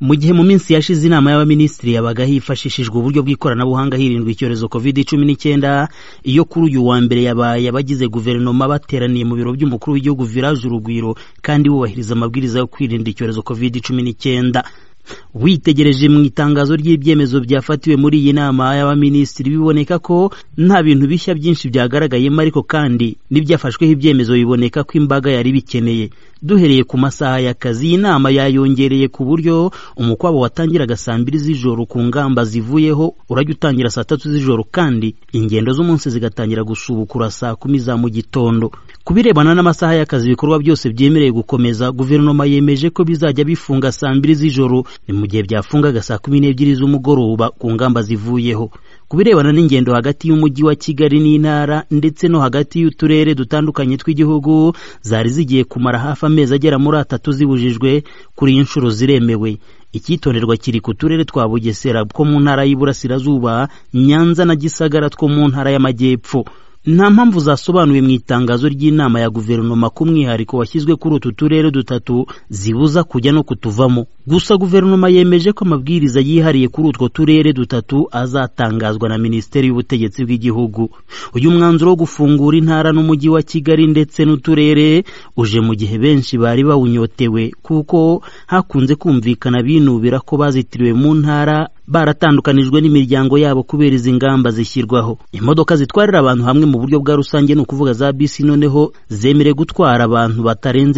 Mu gihe mu minsi yashize inama y'abaminisitiri yabaga hifashishijwe uburyo bw'ikoranabuhanga hirindwa icyorezo COVID-19, iyo kuri uyu wa mbere yabaye abagize guverinoma bateraniye mu biro by'umukuru w'igihugu Village Urugwiro kandi bubahiriza amabwiriza yo kwirinda icyorezo COVID-19. Witegereje mu itangazo ry'ibyemezo byafatiwe muri iyi nama y'abaminisitiri biboneka ko nta bintu bishya byinshi byagaragayemo, ariko kandi n'ibyafashweho ibyemezo biboneka ko imbaga yari bikeneye. Duhereye ku masaha y'akazi, iyi nama yayongereye ku buryo umukwabo watangiraga saa 2 z'ijoro ku ngamba zivuyeho urajya utangira saa 3 z'ijoro, kandi ingendo z'umunsi zigatangira gusubukura saa 10 za mu gitondo. Kubirebana n'amasaha y'akazi, ibikorwa byose byemereye gukomeza, guverinoma yemeje ko bizajya bifunga saa 2 z'ijoro, ni mu gihe byafungaga saa 12 z'umugoroba ku ngamba zivuyeho. Kubirebana n'ingendo hagati y'umujyi wa Kigali n'intara ndetse no hagati y'uturere dutandukanye tw'igihugu, zari zigiye kumara hafi amezi agera muri 3 zibujijwe, kuri iyi nshuro ziremewe. Icyitonderwa kiri ku turere twa Bugesera two mu ntara y'Iburasirazuba, Nyanza na Gisagara two mu ntara y'Amajyepfo. Nta mpamvu zasobanuwe mu itangazo ry'inama ya guverinoma ku mwihariko washyizwe kuri utu turere dutatu zibuza kujya no kutuvamo. Gusa guverinoma yemeje ko amabwiriza yihariye kuri utwo turere dutatu azatangazwa na Minisiteri y'Ubutegetsi bw'Igihugu. Uyu mwanzuro wo gufungura intara n'umujyi wa Kigali ndetse n'uturere uje mu gihe benshi bari bawunyotewe, kuko hakunze kumvikana binubira ko bazitiriwe mu ntara baratandukanijwe n'imiryango yabo kubera izi ngamba zishyirwaho. Imodoka zitwarira abantu hamwe mu buryo bwa rusange, ni ukuvuga za bisi, noneho zemereye gutwara abantu batarenze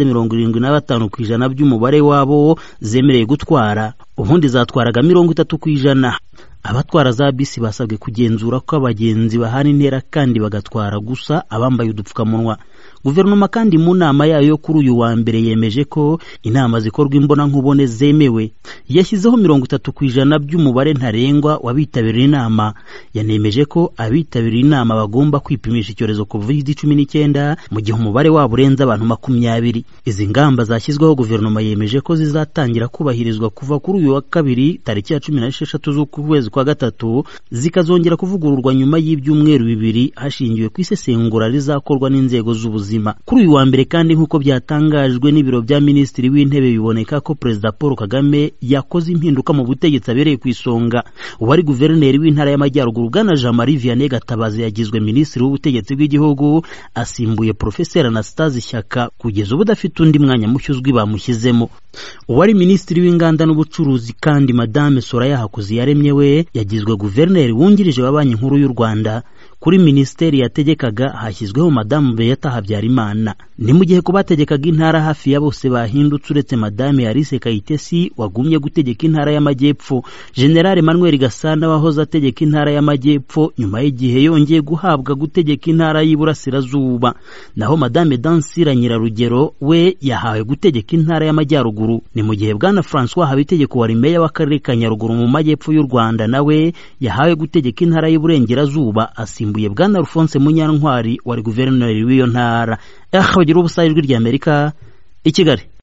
75% by'umubare wabo zemereye gutwara, ubundi zatwaraga 30%. Abatwara za bisi basabwe kugenzura ko abagenzi bahana intera kandi bagatwara gusa abambaye udupfukamunwa. Guverinoma kandi mu nama yayo kuri uyu wa mbere yemeje ko inama zikorwa imbona nkubone zemewe. Yashyizeho 30% by'umubare ntarengwa wabitabiriye inama. Yanemeje ko abitabiriye inama bagomba kwipimisha icyorezo COVID-19 mu gihe umubare wabo urenze abantu 20. Izi ngamba zashyizweho guverinoma yemeje ko zizatangira kubahirizwa kuva kuri uyu wa kabiri tariki ya 16 z'ukwezi kwa gatatu, zikazongera kuvugururwa nyuma y'ibyumweru 2 hashingiwe ku isesengura rizakorwa n'inzego z'ubuzima. Kuri uyu wa mbere kandi, nk'uko byatangajwe n'ibiro bya Minisitiri w'Intebe, biboneka ko Perezida Paul Kagame yakoze impinduka mu butegetsi abereye ku isonga. Uwari guverineri w'intara y'Amajyaruguru Bwana Jean-Marie Vianney Gatabazi yagizwe Minisitiri w'Ubutegetsi bw'Igihugu, asimbuye Professeur Anastase Shyaka kugeza ubu udafite undi mwanya mushyuzwi bamushyizemo. Uwari Minisitiri w'Inganda n'Ubucuruzi kandi Madame Soraya Hakuziyaremye we yagizwe guverineri wungirije wa Banki Nkuru y'u Rwanda. Kuri minisiteri yategekaga hashyizweho Madame Beata Habyarimana. Ni mu gihe kubategekaga intara hafi ya bose bahindutse uretse Madame Alice Kayitesi wagumye gutegeka intara y'Amajyepfo. General Emmanuel Gasana wahoze ategeka intara y'Amajyepfo nyuma y'igihe yongeye guhabwa gutegeka intara y'Iburasirazuba. Naho Madame Dansira Nyirarugero we yahawe gutegeka intara y'Amajyaruguru. Ni mu gihe Bwana François Habitegeko wari meya w'akarere ka Nyaruguru mu Majyepfo y'u Rwanda nawe yahawe gutegeka intara y'Iburengerazuba, asimbuye Bwana Alphonse Munyantwari wari guverineri w'iyo ntara. Bagira ubusa ijwi ry'Amerika i Kigali.